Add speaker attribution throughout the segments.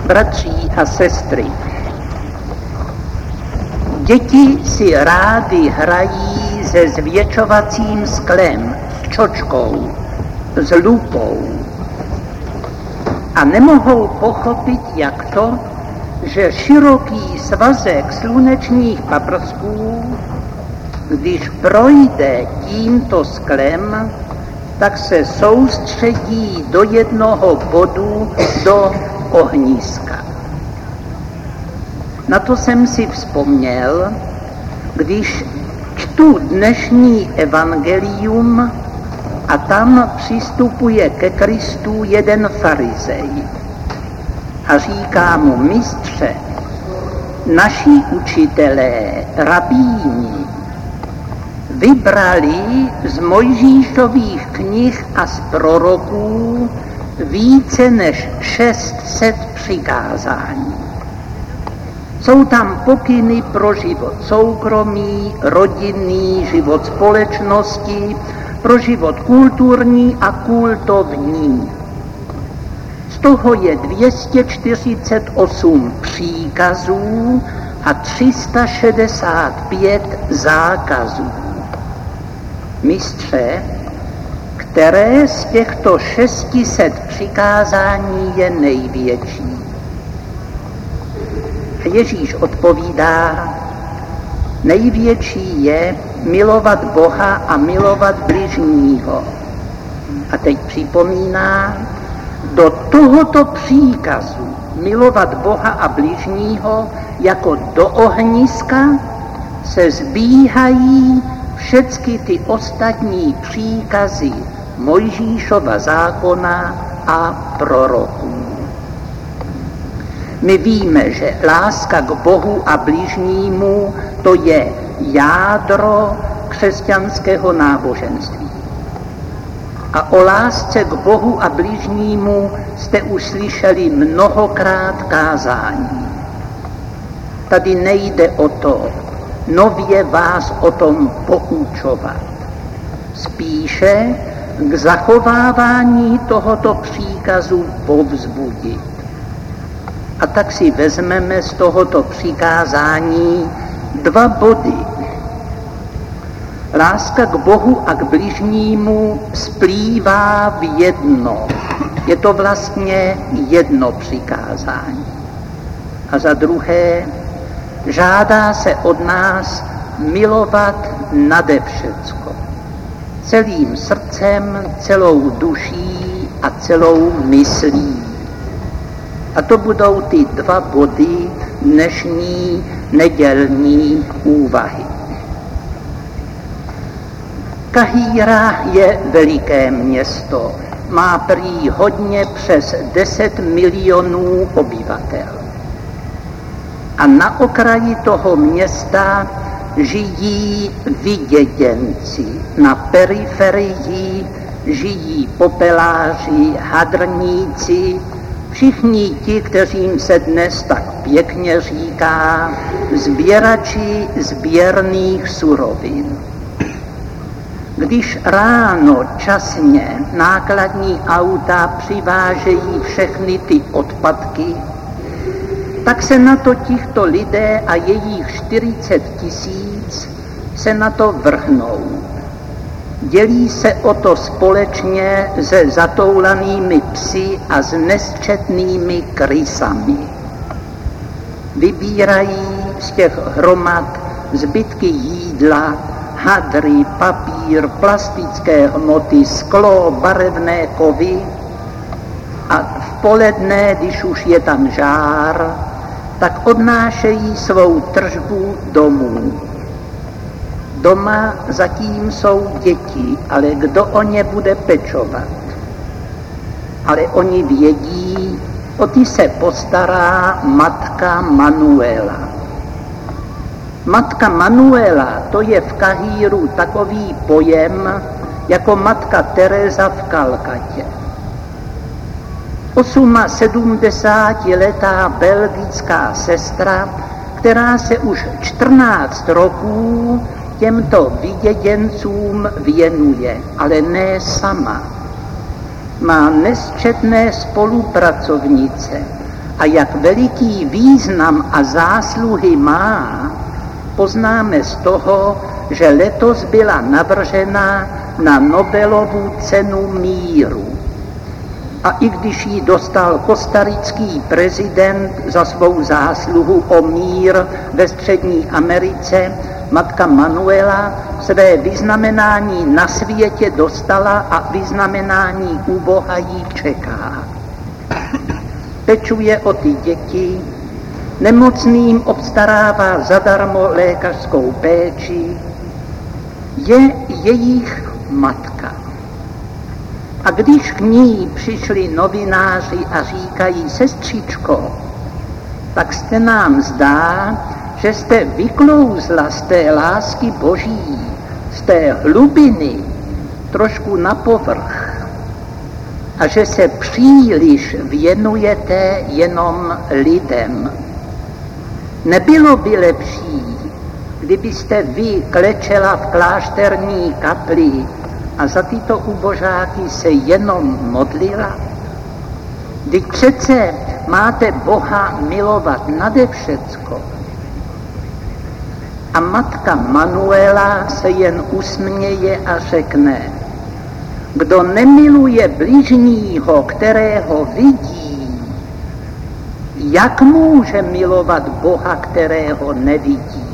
Speaker 1: Bratří a sestry, děti si rády hrají se zvětšovacím sklem, s čočkou, s lupou a nemohou pochopit, jak to, že široký svazek slunečních paprsků, když projde tímto sklem, tak se soustředí do jednoho bodu, do ohniska. Na to jsem si vzpomněl, když čtu dnešní evangelium a tam přistupuje ke Kristu jeden farizej a říká mu: mistře, naši učitelé, rabíni, vybrali z Mojžíšových knih a z proroků více než 600 přikázání. Jsou tam pokyny pro život soukromý, rodinný, život společnosti, pro život kulturní a kultovní. Z toho je 248 příkazů a 365 zákazů. Mistře, které z těchto 600 přikázání je největší? A Ježíš odpovídá: největší je milovat Boha a milovat bližního. A teď připomíná, do tohoto příkazu milovat Boha a bližního jako do ohniska se zbíhají všechny ty ostatní příkazy Mojžíšova zákona a proroků. My víme, že láska k Bohu a bližnímu, to je jádro křesťanského náboženství. A o lásce k Bohu a bližnímu jste už slyšeli mnohokrát kázání. Tady nejde o to nově vás o tom poučovat. Spíše k zachovávání tohoto příkazu povzbudit. A tak si vezmeme z tohoto přikázání 2 body. Láska k Bohu a k bližnímu splývá v jedno. Je to vlastně jedno přikázání. A za druhé, žádá se od nás milovat nade všecko. Celým srdcem, celou duší a celou myslí. A to budou ty 2 body dnešní nedělní úvahy. Kahíra je veliké město. Má prý hodně přes 10 milionů obyvatel. A na okraji toho města žijí vyděděnci. Na periferii žijí popeláři, hadrníci, všichni ti, kterým se dnes tak pěkně říká sběrači sběrných surovin. Když ráno časně nákladní auta přivážejí všechny ty odpadky, tak se na to těchto lidé a jejich 40 000 se na to vrhnou. Dělí se o to společně se zatoulanými psy a s nesčetnými krysami. Vybírají z těch hromad zbytky jídla, hadry, papír, plastické hmoty, sklo, barevné kovy a v poledne, když už je tam žár, tak odnášejí svou tržbu domů. Doma zatím jsou děti, ale kdo o ně bude pečovat? Ale oni vědí, o ty se postará matka Manuela. Matka Manuela, to je v Kahíru takový pojem jako matka Teresa v Kalkatě. 78letá belgická sestra, která se už 14 roků těmto vyděděncům věnuje, ale ne sama. Má nesčetné spolupracovnice A jak veliký význam a zásluhy má, poznáme z toho, že letos byla navržena na Nobelovu cenu míru. A i když ji dostal kostarický prezident za svou zásluhu o mír ve Střední Americe, matka Manuela své vyznamenání na světě dostala a vyznamenání u Boha jí čeká. Pečuje o ty děti, nemocným obstarává zadarmo lékařskou péči, je jejich matka. A když k ní přišli novináři a říkají: sestřičko, tak se nám zdá, že jste vyklouzla z té lásky Boží, z té hlubiny trošku na povrch a že se příliš věnujete jenom lidem. Nebylo by lepší, kdybyste vy klečela v klášterní kapli a za tyto ubožáky se jenom modlila? Vždyť přece máte Boha milovat nade všecko. A matka Manuela se jen usměje a řekne: kdo nemiluje bližního, kterého vidí, jak může milovat Boha, kterého nevidí?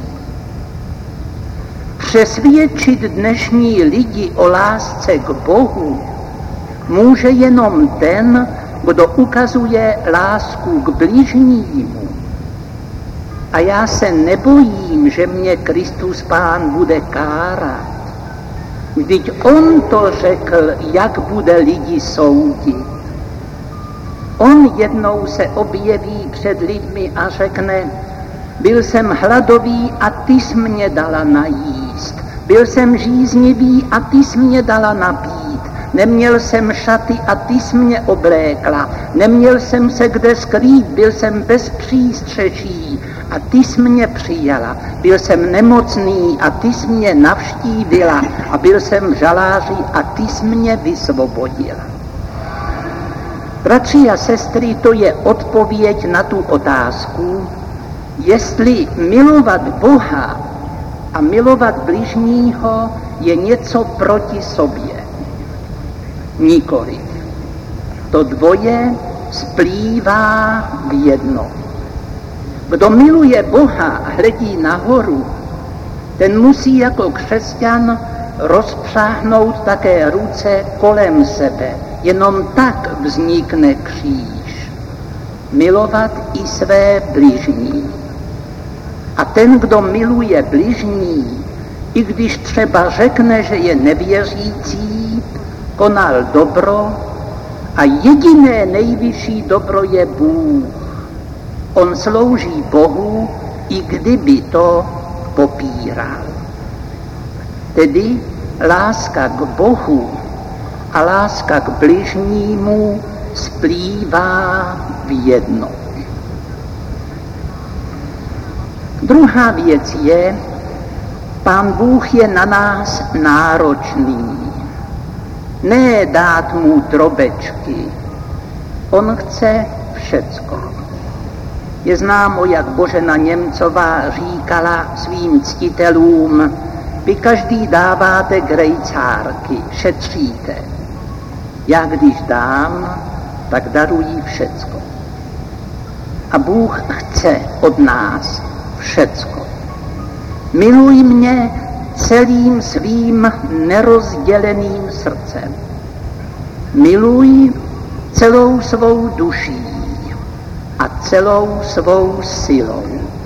Speaker 1: Přesvědčit dnešní lidi o lásce k Bohu může jenom ten, kdo ukazuje lásku k bližnímu. A já se nebojím, že mě Kristus Pán bude kárat. Vždyť on to řekl, jak bude lidi soudit. On jednou se objeví před lidmi a řekne: byl jsem hladový a ty jsi mě dala najíst. Byl jsem žíznivý a ty jsi mě dala napít. Neměl jsem šaty a ty jsi mě oblékla. Neměl jsem se kde skrýt, byl jsem bez přístřeší a ty jsi mě přijala. Byl jsem nemocný a ty jsi mě navštívila a byl jsem v žaláři a ty jsi mě vysvobodila. Bratři a sestry, to je odpověď na tu otázku, jestli milovat Boha a milovat bližního je něco proti sobě. Nikoliv. To dvoje splývá v jedno. Kdo miluje Boha a hledí nahoru, ten musí jako křesťan rozpřáhnout také ruce kolem sebe. Jenom tak vznikne kříž. Milovat i své bližní. A ten, kdo miluje bližní, i když třeba řekne, že je nevěřící, konal dobro a jediné nejvyšší dobro je Bůh. On slouží Bohu, i kdyby to popíral. Tedy láska k Bohu a láska k bližnímu splývá v jedno. Druhá věc je, Pán Bůh je na nás náročný. Ne dát mu drobečky, on chce všecko. Je známo, jak Božena Němcová říkala svým ctitelům: vy každý dáváte grejcárky, šetříte. Já když dám, tak daruji všecko. A Bůh chce od nás všecko. Miluj mě celým svým nerozděleným srdcem. Miluj celou svou duší a celou svou silou.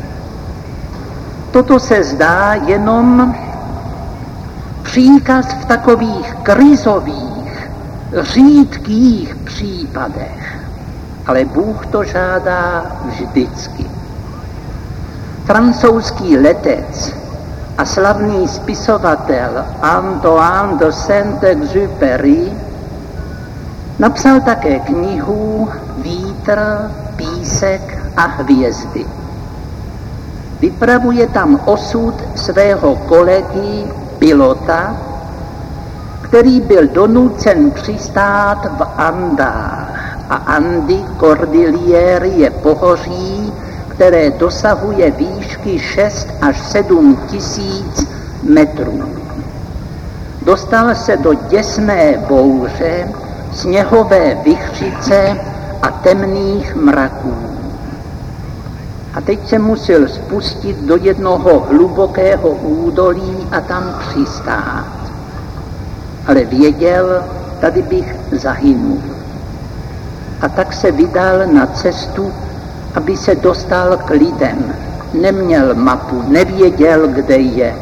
Speaker 1: Toto se zdá jenom příkaz v takových krizových, řídkých případech, ale Bůh to žádá vždycky. Francouzský letec a slavný spisovatel Antoine de Saint-Exupéry napsal také knihu Vítr, písek a hvězdy. Vypravuje tam osud svého kolegy, pilota, který byl donucen přistát v Andách a Andy Cordillere je pohoří, které dosahuje výšky 6 až 7 tisíc metrů. Dostal se do děsné bouře, sněhové vichřice a temných mraků. A teď se musel spustit do jednoho hlubokého údolí a tam přistát. Ale věděl, tady bych zahynul. A tak se vydal na cestu, aby se dostal k lidem. Neměl mapu, nevěděl, kde je.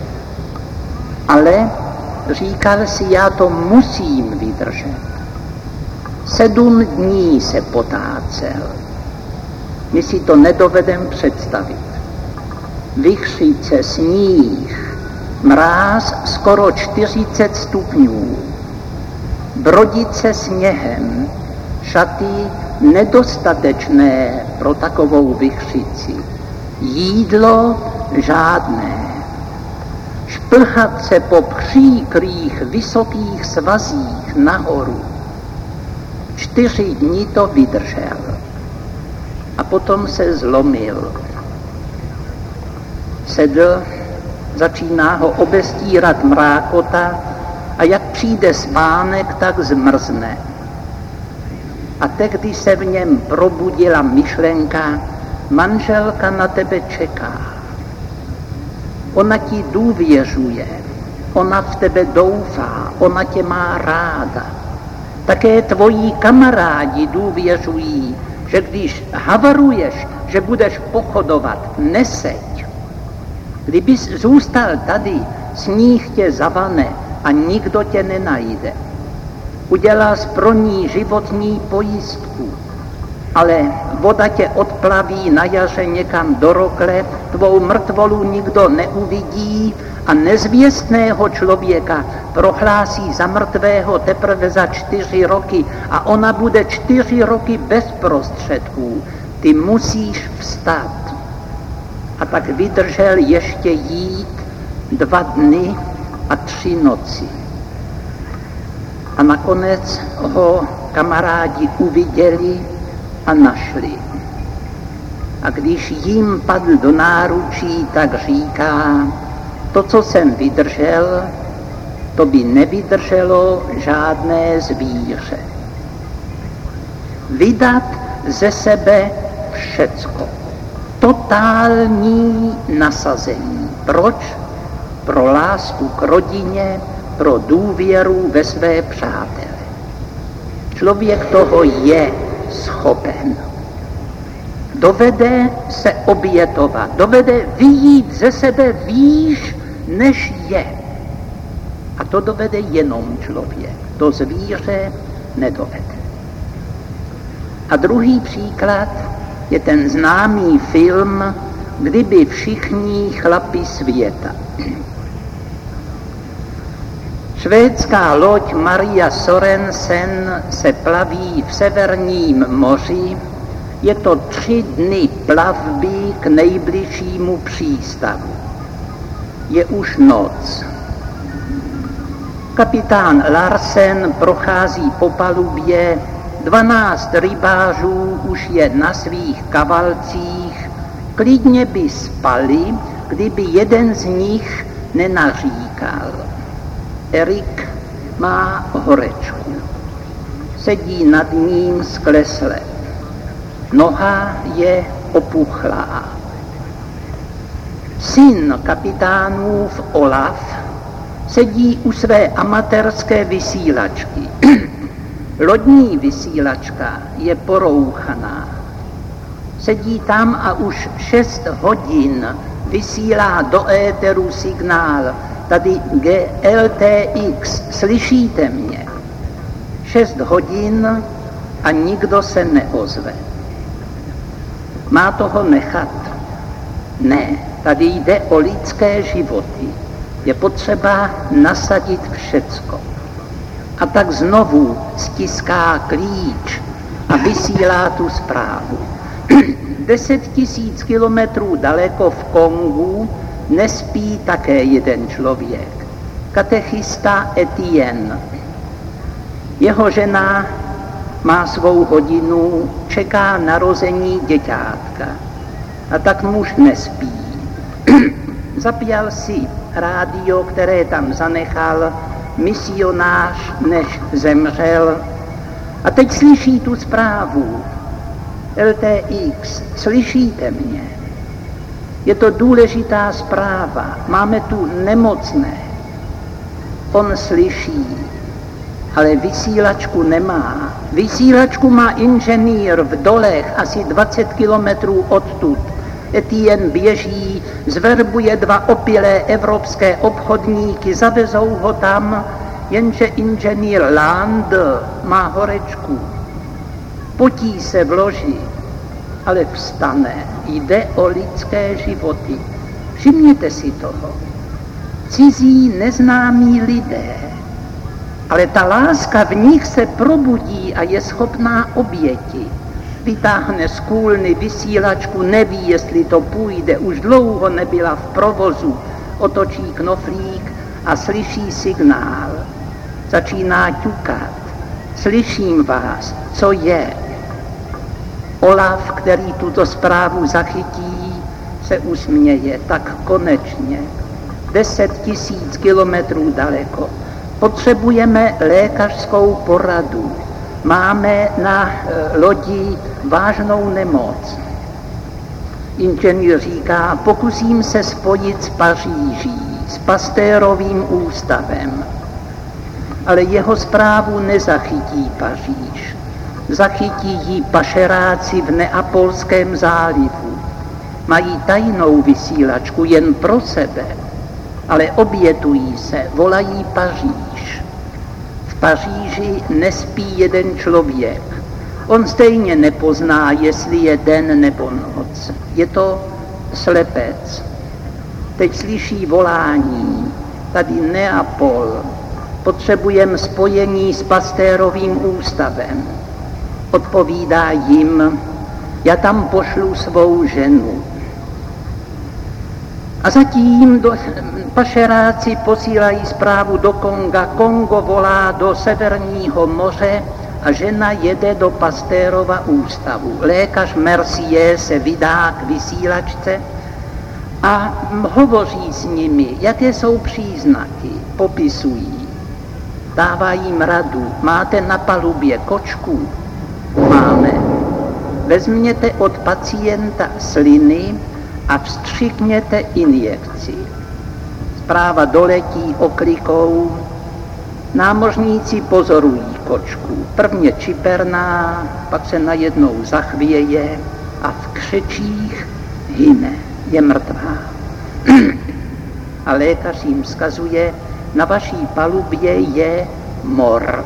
Speaker 1: Ale říkal si, já to musím vydržet. 7 dní se potácel. My si to nedovedeme představit. Vichřice, sníh, mráz skoro 40 stupňů, brodit se sněhem, šaty nedostatečné pro takovou vichřici, jídlo žádné, šplhat se po příkrých vysokých svazích nahoru. 4 dny to vydržel a potom se zlomil. Sedl, začíná ho obestírat mrákota a jak přijde spánek, tak zmrzne. A tehdy se v něm probudila myšlenka, manželka na tebe čeká. Ona ti důvěřuje, ona v tebe doufá, ona tě má ráda. Také tvoji kamarádi důvěřují, že když havaruješ, že budeš pochodovat, neseď. Kdybys zůstal tady, sníh tě zavane a nikdo tě nenajde. Udělal jsi pro ní životní pojistku, ale voda tě odplaví na jaře někam do rokle, tvou mrtvolu nikdo neuvidí a nezvěstného člověka prohlásí za mrtvého teprve za 4 roky a ona bude 4 roky bez prostředků. Ty musíš vstát. A tak vydržel ještě jít 2 dny a 3 noci. A nakonec ho kamarádi uviděli a našli. A když jim padl do náručí, tak říká, to, co jsem vydržel, to by nevydrželo žádné zvíře. Vydat ze sebe všecko. Totální nasazení. Proč? Pro lásku k rodině, pro důvěru ve své přátele. Člověk toho je schopen. Dovede se obětovat, dovede vyjít ze sebe výš, než je. A to dovede jenom člověk. To zvíře nedovede. A druhý příklad je ten známý film Kdyby všichni chlapi světa. Švédská loď Maria Sorensen se plaví v Severním moři. Je to 3 dny plavby k nejbližšímu přístavu. Je už noc. Kapitán Larsen prochází po palubě, 12 rybářů už je na svých kavalcích, klidně by spali, kdyby jeden z nich nenaříkal. Erik má horečku. Sedí nad ním sklesle. Noha je opuchlá. Syn kapitánův Olaf sedí u své amatérské vysílačky. Lodní vysílačka je porouchaná. Sedí tam a už 6 hodin vysílá do éteru signál. Tady GLTX, slyšíte mě? 6 hodin a nikdo se neozve. Má toho nechat? Ne, tady jde o lidské životy. Je potřeba nasadit všecko. A tak znovu stiská klíč a vysílá tu zprávu. 10 000 kilometrů daleko v Kongu nespí také jeden člověk. Katechista Etienne. Jeho žena má svou hodinu, čeká narození děťátka. A tak muž nespí. Zapíjal si rádio, které tam zanechal misionář, než zemřel. A teď slyší tu zprávu. LTX, slyšíte mě? Je to důležitá zpráva. Máme tu nemocné. On slyší, ale vysílačku nemá. Vysílačku má inženýr v dolech asi 20 kilometrů odtud. Etienne běží, zverbuje 2 opilé evropské obchodníky, zavezou ho tam, jenže inženýr Land má horečku. Potí se v loži, ale vstane. Jde o lidské životy. Všimněte si toho. Cizí, neznámí lidé. Ale ta láska v nich se probudí a je schopná oběti. Vytáhne z kůlny vysílačku, neví, jestli to půjde, už dlouho nebyla v provozu, otočí knoflík a slyší signál. Začíná ťukat. Slyším vás, co je? Olaf, který tuto zprávu zachytí, se usměje, tak konečně. 10 000 kilometrů daleko. Potřebujeme lékařskou poradu. Máme na lodi vážnou nemoc. Inženýr říká, pokusím se spojit s Paříží, s Pasteurovým ústavem. Ale jeho zprávu nezachytí Paříž. Zachytí ji pašeráci v Neapolském zálivu. Mají tajnou vysílačku jen pro sebe, ale obětují se, volají Paříž. V Paříži nespí jeden člověk. On stejně nepozná, jestli je den nebo noc. Je to slepec. Teď slyší volání. Tady Neapol. Potřebujeme spojení s Pasteurovým ústavem. Odpovídá jim, já tam pošlu svou ženu. A zatím pašeráci posílají zprávu do Konga. Kongo volá do Severního moře a žena jede do Pasteurova ústavu. Lékař Mercier se vydá k vysílačce a hovoří s nimi, jaké jsou příznaky, popisují. Dává jim radu, máte na palubě kočku? Máme. Vezměte od pacienta sliny a vstřikněte injekci. Zpráva doletí oklikou. Námořníci pozorují kočku. Prvně čiperná, pak se najednou zachvěje a v křečích hyne, je mrtvá. A lékař jim vzkazuje, na vaší palubě je mor.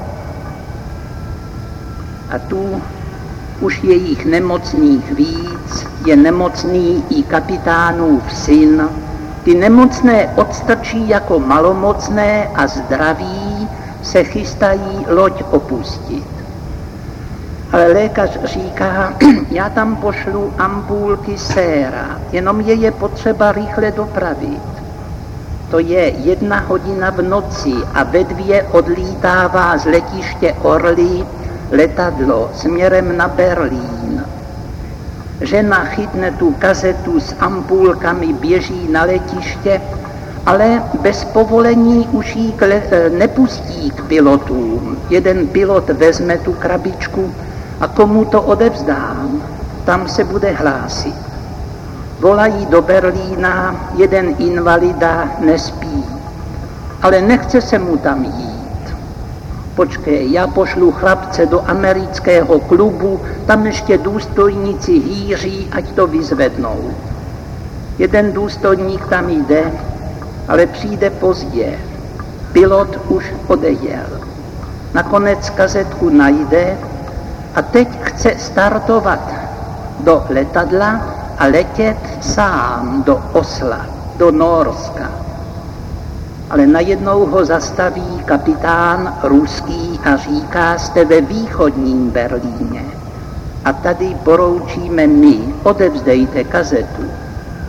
Speaker 1: A tu už je jich nemocných víc, je nemocný i kapitánův syn. Ty nemocné odstrčí jako malomocné a zdraví se chystají loď opustit. Ale lékař říká, já tam pošlu ampulky séra, jenom je potřeba rychle dopravit. To je 1 hodina v noci a ve 2 odlítává z letiště Orly letadlo směrem na Berlín. Žena chytne tu kazetu s ampulkami, běží na letiště, ale bez povolení už jí nepustí k pilotům. Jeden pilot vezme tu krabičku a komu to odevzdám, tam se bude hlásit. Volají do Berlína, jeden invalida nespí, ale nechce se mu tam jít. Počkej, já pošlu chlapce do amerického klubu, tam ještě důstojníci hýří, ať to vyzvednou. Jeden důstojník tam jde, ale přijde pozdě. Pilot už odejel. Nakonec kazetku najde a teď chce startovat do letadla a letět sám do Osla, do Norska. Ale najednou ho zastaví kapitán ruský a říká, jste ve východním Berlíně. A tady poroučíme my, odevzdejte kazetu.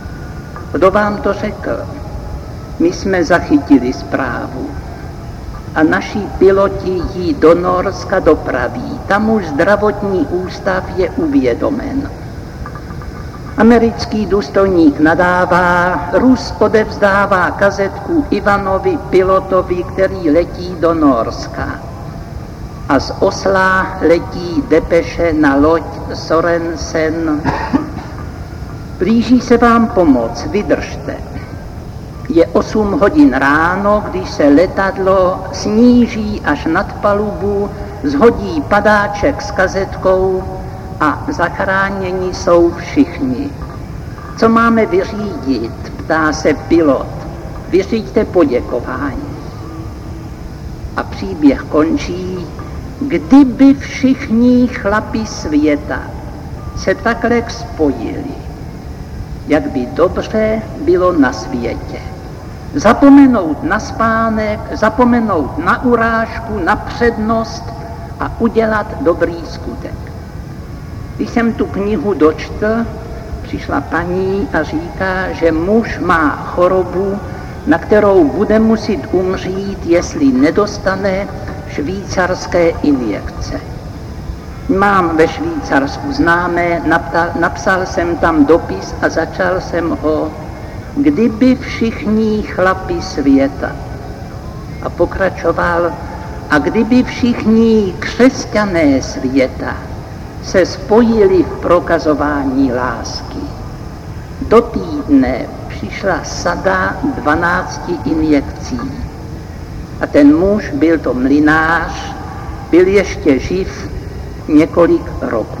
Speaker 1: Kdo vám to řekl? My jsme zachytili zprávu. a naši piloti ji do Norska dopraví. Tam už zdravotní ústav je uvědomen. Americký důstojník nadává, Rus odevzdává kazetku Ivanovi, pilotovi, který letí do Norska. A z Osla letí depeše na loď Sorensen. Blíží se vám pomoc, vydržte. Je 8 hodin ráno, když se letadlo sníží až nad palubu, zhodí padáček s kazetkou a zachráněni jsou všichni. Co máme vyřídit, ptá se pilot. Vyříďte poděkování. A příběh končí, kdyby všichni chlapi světa se takhle spojili, jak by dobře bylo na světě. Zapomenout na spánek, zapomenout na urážku, na přednost a udělat dobrý skutek. Když jsem tu knihu dočtl, přišla paní a říká, že muž má chorobu, na kterou bude muset umřít, jestli nedostane švýcarské injekce. Mám ve Švýcarsku známé, napsal jsem tam dopis a začal jsem ho, kdyby všichni chlapi světa. A pokračoval, a kdyby všichni křesťané světa se spojili v prokazování lásky. Do týdne přišla sada 12 injekcí. A ten muž, byl to mlynář, byl ještě živ několik roků.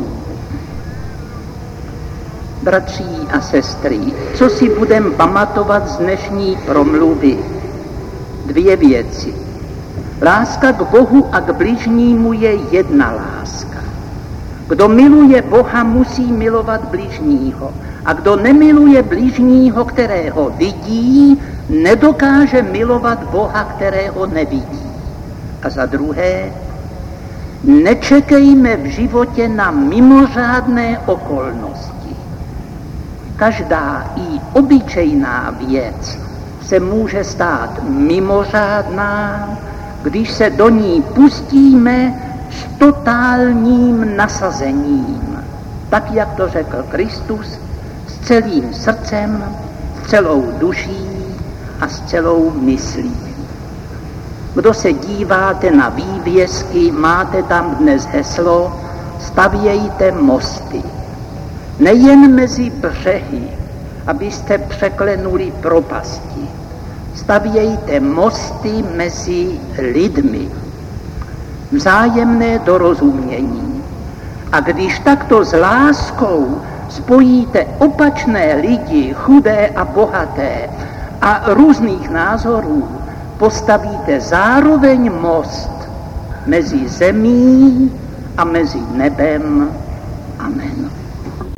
Speaker 1: Bratří a sestry, co si budeme pamatovat z dnešní promluvy? 2 věci. Láska k Bohu a k bližnímu je jedna láska. Kdo miluje Boha, musí milovat bližního. A kdo nemiluje bližního, kterého vidí, nedokáže milovat Boha, kterého nevidí. A za druhé, nečekejme v životě na mimořádné okolnosti. Každá i obyčejná věc se může stát mimořádná, když se do ní pustíme s totálním nasazením. Tak, jak to řekl Kristus, s celým srdcem, s celou duší a s celou myslí. Kdo se díváte na vývězky, máte tam dnes heslo stavějte mosty. Nejen mezi břehy, abyste překlenuli propasti. Stavějte mosty mezi lidmi. Vzájemné dorozumění. A když takto s láskou spojíte opačné lidi, chudé a bohaté a různých názorů, postavíte zároveň most mezi zemí a mezi nebem